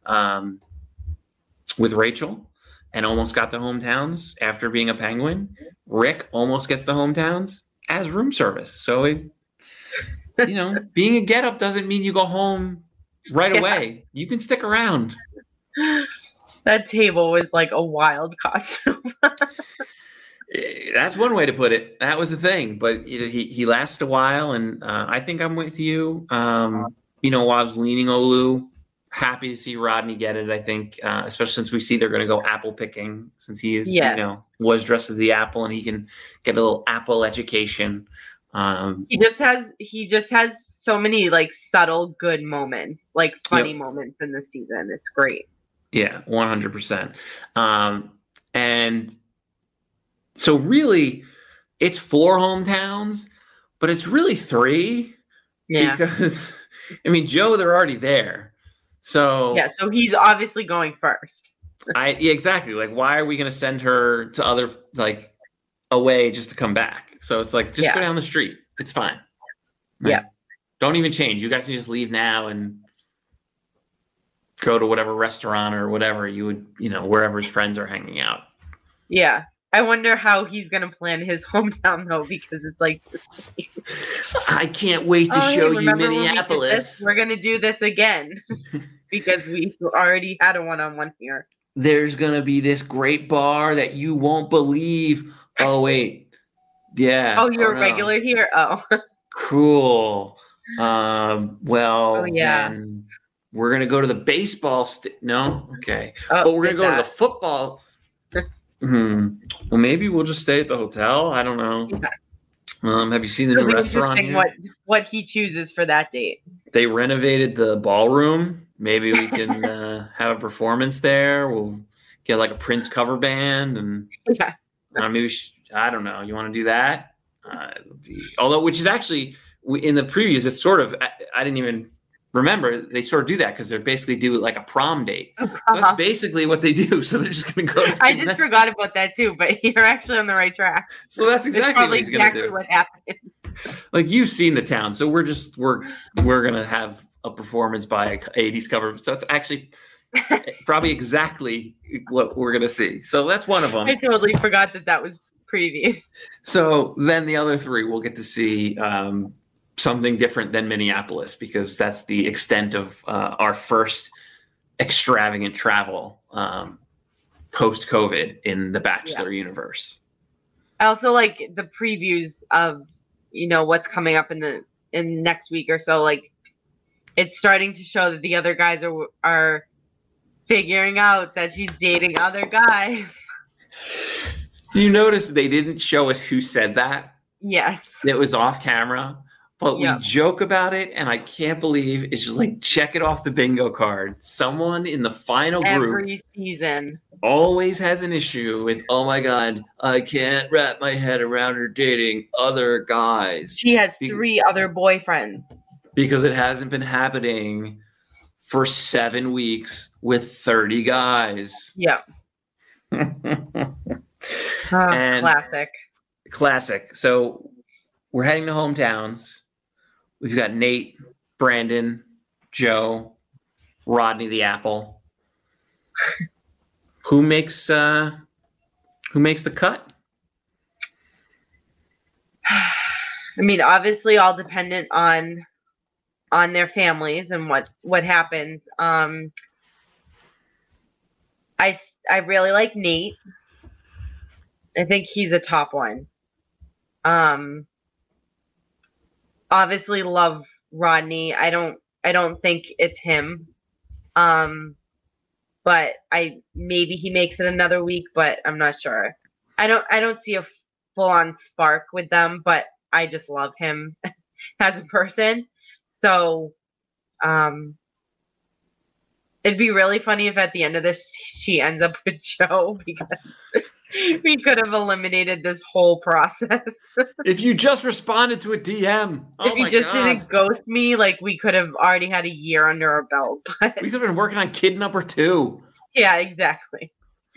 Rachel and almost got the hometowns after being a Penguin. Rick almost gets the hometowns as room service. So, being a get-up doesn't mean you go home right away. You can stick around. That table was like a wild costume. That's one way to put it. That was the thing. But he lasted a while, and I think I'm with you. While I was leaning Olu, happy to see Rodney get it, I think, especially since we see they're going to go apple picking, since he is, was dressed as the apple, and he can get a little apple education. He just has so many subtle good moments, funny moments in the season. It's great. Yeah, 100%. And so really it's 4 hometowns, but it's really 3 because I mean, Joe, they're already there. So yeah, so he's obviously going first. Exactly. Why are we going to send her to other away just to come back? So it's just go down the street. It's fine. Right? Yeah. Don't even change. You guys can just leave now and go to whatever restaurant or whatever you would, wherever his friends are hanging out. Yeah. I wonder how he's going to plan his hometown, though, because it's I can't wait to show you Minneapolis. We're going to do this again because we already had a one-on-one here. There's going to be this great bar that you won't believe. Oh, wait. Yeah. Oh, you're a regular here? Oh. Cool. Then we're going to go to the baseball. No? Okay. But we're going to go to the football. Well, maybe we'll just stay at the hotel. I don't know. Yeah. Have you seen the new restaurant here? What he chooses for that date. They renovated the ballroom. Maybe we can have a performance there. We'll get like a Prince cover band and maybe I don't know. You want to do that? Which is actually in the previews. It's sort of I didn't even remember they sort of do that because they basically do like a prom date. So that's basically what they do. So they're just going to go. I just forgot about that too, but you're actually on the right track. So that's exactly what he's going to do. What happened. Like you've seen the town, so we're going to have a performance by a 80s cover. So it's actually probably exactly what we're going to see. So that's one of them. I totally forgot that was previewed. So then the other three we'll get to see something different than Minneapolis because that's the extent of our first extravagant travel post-COVID in the Bachelor universe. I also like the previews of what's coming up in next week or so. Like it's starting to show that the other guys are figuring out that she's dating other guys. Do you notice they didn't show us who said that? Yes. It was off camera, but we joke about it, and I can't believe it's just like check it off the bingo card. Someone in the final group every season always has an issue with, oh my God, I can't wrap my head around her dating other guys. She has 3 other boyfriends. Because it hasn't been happening for 7 weeks with 30 guys. Yeah. Classic. So we're heading to hometowns. We've got Nate, Brandon, Joe, Rodney the Apple. Who makes the cut? I mean, obviously all dependent on their families and what happens. I really like Nate. I think he's a top one. Obviously love Rodney. I don't think it's him. But maybe he makes it another week, but I'm not sure. I don't see a full on spark with them, but I just love him as a person. So it'd be really funny if at the end of this she ends up with Joe because we could have eliminated this whole process. If you just responded to a DM. If you just didn't ghost me, like we could have already had a year under our belt. But we could have been working on kid number 2. Yeah, exactly.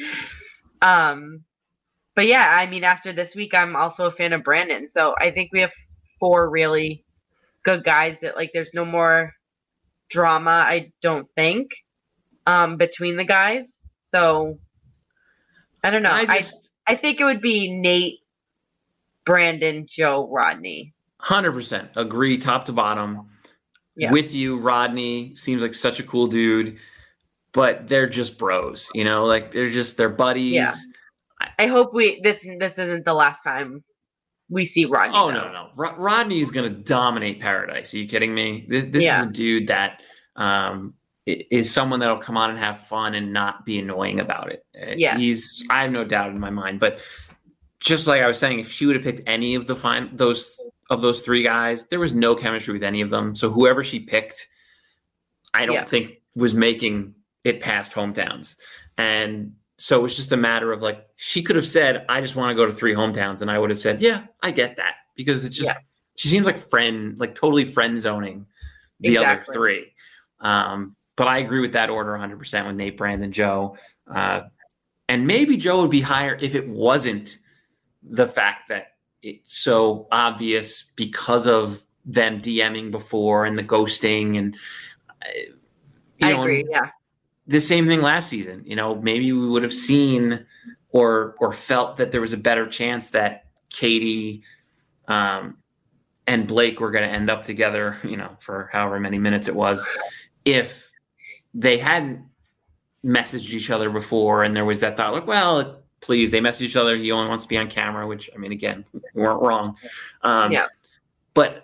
But yeah, I mean, after this week, I'm also a fan of Brandon. So I think we have 4 really good guys that there's no more drama, I don't think, between the guys. So I don't know. I think it would be Nate, Brandon, Joe, Rodney. 100% agree, top to bottom. Yeah. With you, Rodney seems like such a cool dude, but they're just bros, they're buddies. Yeah. I hope this isn't the last time we see Rodney. Oh, no. Rodney is going to dominate Paradise. Are you kidding me? This is a dude that is someone that'll come on and have fun and not be annoying about it. Yeah. I have no doubt in my mind. But just like I was saying, if she would have picked any of those 3 guys, there was no chemistry with any of them. So whoever she picked, I don't think was making it past hometowns. And so it was just a matter of she could have said, I just want to go to 3 hometowns. And I would have said, yeah, I get that. Because it's just, she seems totally friend zoning the other 3. But I agree with that order 100% with Nate, Brandon, Joe. And maybe Joe would be higher if it wasn't the fact that it's so obvious because of them DMing before and the ghosting. And I agree, yeah. The same thing last season, maybe we would have seen or felt that there was a better chance that Katie and Blake were going to end up together, for however many minutes it was, if they hadn't messaged each other before. And there was that thought please, they message each other. He only wants to be on camera, which, I mean, again, we weren't wrong. But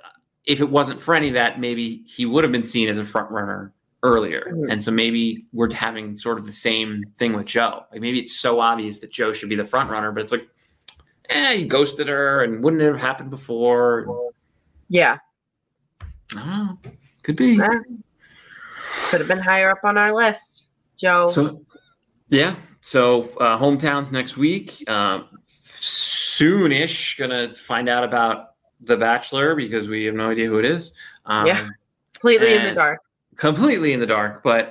if it wasn't for any of that, maybe he would have been seen as a front runner earlier. Mhm. And so maybe we're having sort of the same thing with Joe. Like maybe it's so obvious that Joe should be the front runner, but it's like, he ghosted her and wouldn't it have happened before? Yeah. I don't know. Could be. Could have been higher up on our list, Joe. So, yeah. So hometowns next week. Soonish, gonna find out about The Bachelor because we have no idea who it is. Completely in the dark. Completely in the dark. But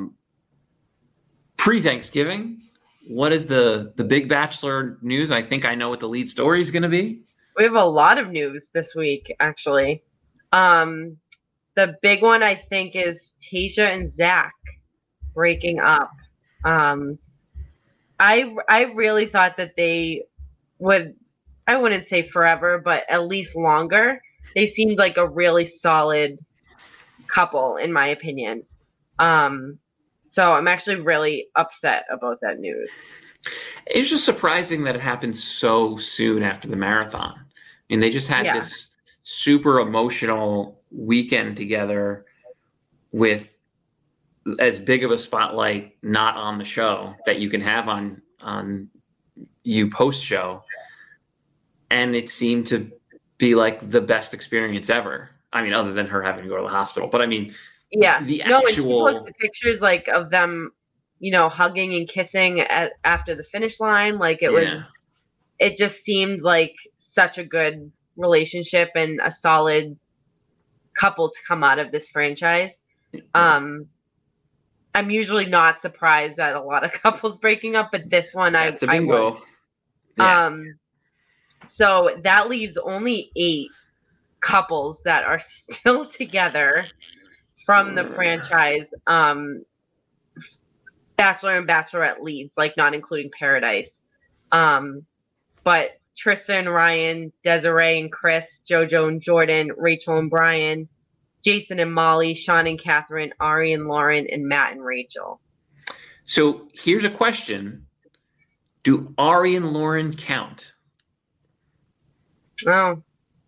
pre-Thanksgiving, what is the big Bachelor news? I think I know what the lead story is going to be. We have a lot of news this week, actually. The big one, I think, is Tayshia and Zach breaking up. I really thought that they would, I wouldn't say forever, but at least longer. They seemed like a really solid couple, in my opinion. So I'm actually really upset about that news. It's just surprising that it happened so soon after the marathon. I mean, they just had this super emotional weekend together with as big of a spotlight not on the show that you can have on you post show. And it seemed to be like the best experience ever. I mean, other than her having to go to the hospital, but I mean, the actual... and she posted pictures like of them, hugging and kissing after the finish line. Like it just seemed like such a good relationship and a solid couple to come out of this franchise. I'm usually not surprised at a lot of couples breaking up, but this one That's a bingo. So that leaves only 8 couples that are still together from the franchise. Bachelor and Bachelorette leads, like not including Paradise. But Tristan, Ryan, Desiree and Chris, JoJo and Jordan, Rachel and Brian, Jason and Molly, Sean and Catherine, Ari and Lauren, and Matt and Rachel. So here's a question. Do Ari and Lauren count? Oh,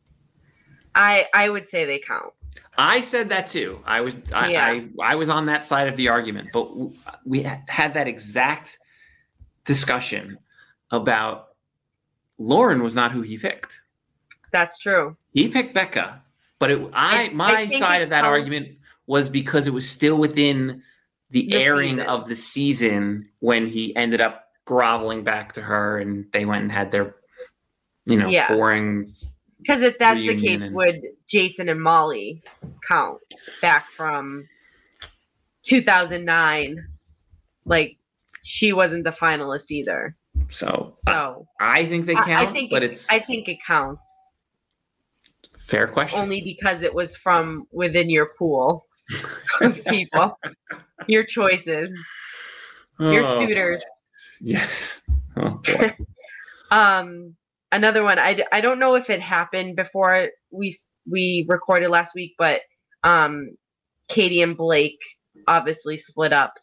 I would say they count. I said that too. I was on that side of the argument, but we had that exact discussion about Lauren was not who he picked. That's true. He picked Becca, but my side of that argument was because it was still within the airing of the season when he ended up groveling back to her and they went and had their, boring. Because if that's the case, would Jason and Molly count back from 2009? Like, she wasn't the finalist either. So I think they count, I think it counts. Fair question. Only because it was from within your pool of people, your choices, your suitors. Yes. Oh, boy. Another one, I don't know if it happened before we recorded last week, but Katie and Blake obviously split up.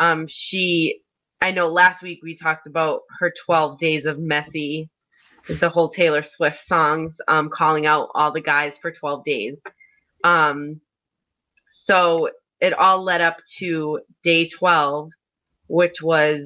I know last week we talked about her 12 Days of Messy, the whole Taylor Swift songs, calling out all the guys for 12 days. So it all led up to day 12, which was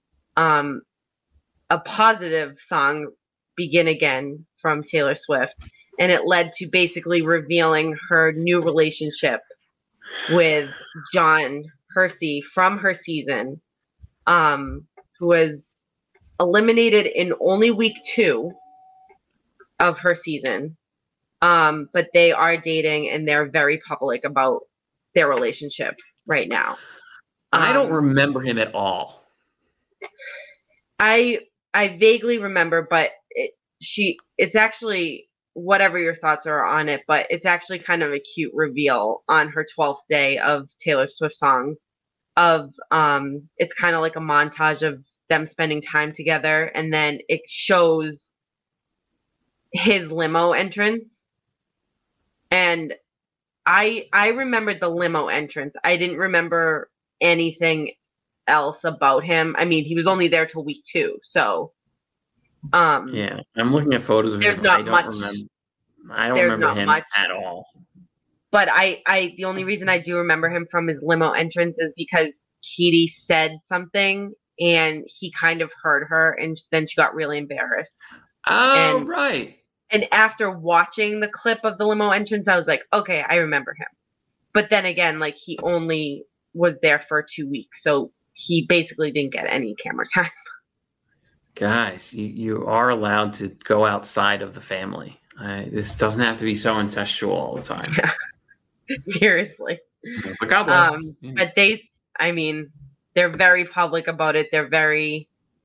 a positive song, Begin Again, from Taylor Swift. And it led to basically revealing her new relationship with John Hersey from her season, who was eliminated in only week 2 of her season. But they are dating and they're very public about their relationship right now. I don't remember him at all. I vaguely remember, but it's actually, whatever your thoughts are on it, but it's actually kind of a cute reveal on her 12th day of Taylor Swift songs. It's kind of like a montage of them spending time together, and then it shows his limo entrance. And I remembered the limo entrance. I didn't remember anything else about him. I mean, he was only there till week 2, so yeah, I'm looking at photos of him. There's not much. Remember. I don't there's remember not him much at all. But the only reason I do remember him from his limo entrance is because Katie said something and he kind of heard her, and then she got really embarrassed. Oh, right. And after watching the clip of the limo entrance, I was like, okay, I remember him. But then again, like, he only was there for 2 weeks, so he basically didn't get any camera time. Guys, you are allowed to go outside of the family. This doesn't have to be so incestual all the time. Seriously. But God bless. But they're very public about it. They're very,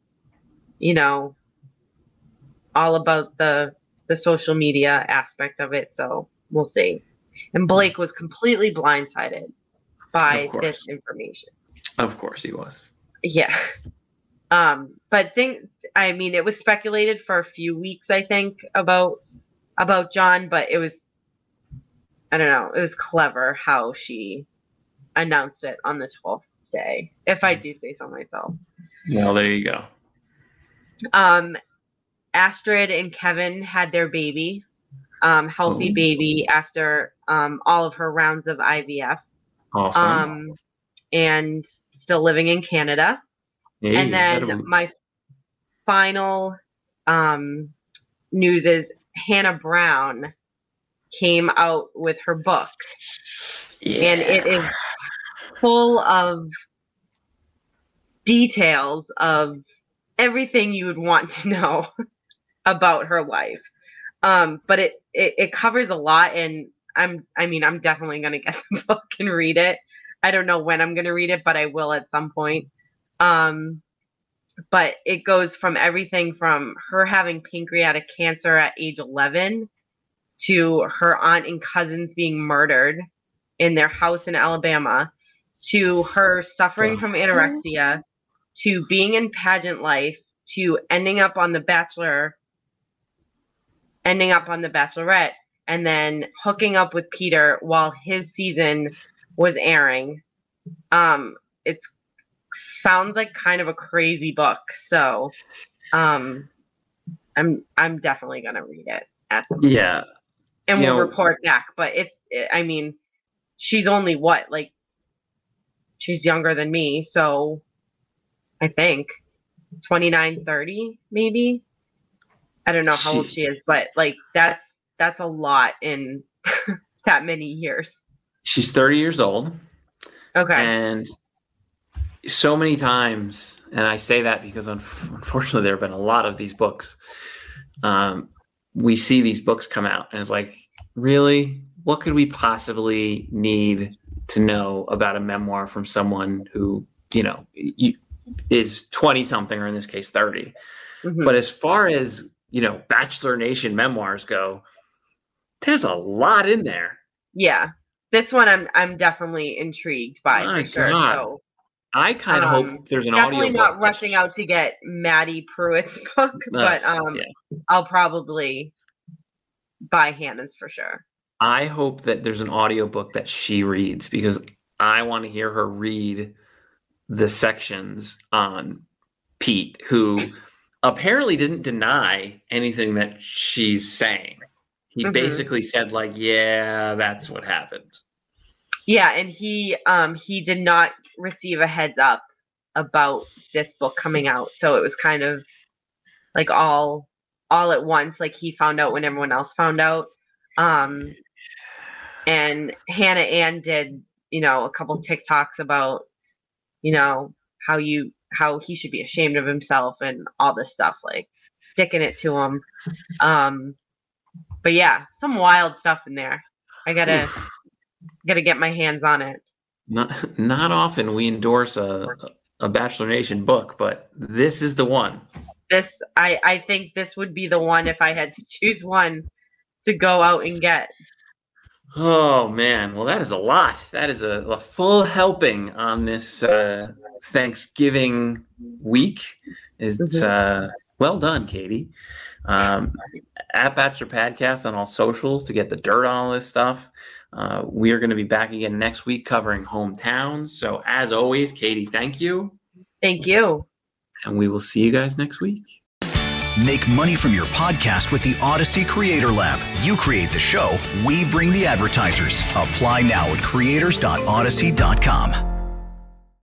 all about the social media aspect of it. So we'll see. And Blake was completely blindsided by this information. Of course he was. Yeah. But it was speculated for a few weeks, I think, about John, but it was, I don't know, it was clever how she announced it on the 12th day, if I do say so myself. Well, there you go. Astrid and Kevin had their baby, healthy baby after all of her rounds of IVF. Awesome. And still living in Canada. Hey, and then my final news is Hannah Brown came out with her book. Yeah. And it is full of details of everything you would want to know about her life. But it covers a lot, and I'm definitely going to get the book and read it. I don't know when I'm going to read it, but I will at some point. But it goes from everything from her having pancreatic cancer at age 11 to her aunt and cousins being murdered in their house in Alabama, to her suffering from anorexia, to being in pageant life, to ending up on The Bachelorette, and then hooking up with Peter while his season was airing. It sounds like kind of a crazy book, so I'm definitely gonna read it at some point. Yeah, and we'll report back. But she's only she's younger than me, so I think 29, 30 maybe. I don't know how old she is, but that's a lot in that many years. She's 30 years old. Okay. And so many times, and I say that because unfortunately there have been a lot of these books. We see these books come out, and it's like, really? What could we possibly need to know about a memoir from someone who, is 20-something, or in this case 30? Mm-hmm. But as far as, Bachelor Nation memoirs go, there's a lot in there. Yeah. This one I'm definitely intrigued by, for sure. So I kind of hope there's an audio book. Definitely not rushing out to get Maddie Pruitt's book, but I'll probably buy Hannah's for sure. I hope that there's an audio book that she reads, because I want to hear her read the sections on Pete, who apparently didn't deny anything that she's saying. He basically said, yeah, that's what happened. Yeah, and he did not receive a heads up about this book coming out, so it was kind of all at once. He found out when everyone else found out. And Hannah Ann did, a couple TikToks about, how he should be ashamed of himself and all this stuff, sticking it to him. But yeah, some wild stuff in there. I gotta get my hands on it. Not often we endorse a Bachelor Nation book, but this is the one. I think this would be the one if I had to choose one to go out and get. Oh man, well that is a lot. That is a full helping on this Thanksgiving week. It's well done, Katie. At Bachelor Podcast on all socials to get the dirt on all this stuff. We are going to be back again next week covering hometowns. So as always, Katie, thank you. Thank you. And we will see you guys next week. Make money from your podcast with the Odyssey Creator Lab. You create the show, we bring the advertisers. Apply now at creators.odyssey.com.